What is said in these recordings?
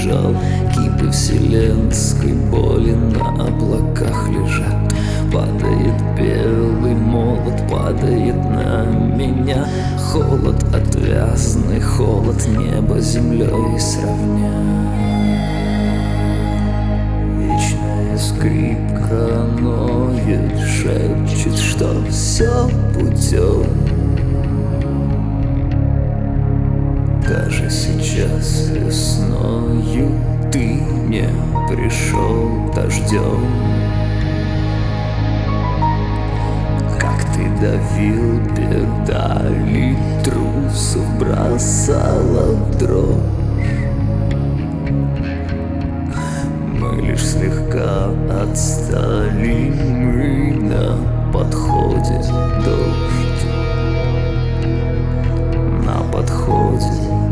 лежал. Кипы вселенской боли на облаках лежат. Падает белый молот, падает на меня. Холод отвязный, холод неба землей сравня. Вечная скрипка ноет, шепчет, что все путем. Даже сейчас весною ты не пришел дождем. Как ты давил педали, трусов бросала в дрожь. Мы лишь слегка отстали, мы на подходе, дождь на подходе.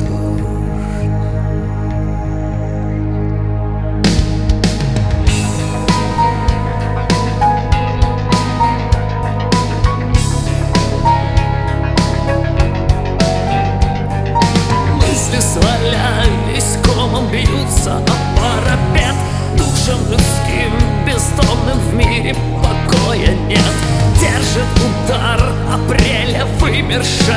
Свалялись, комом бьются о парапет. Душам людским бездомным в мире покоя нет. Держит удар апреля вымерший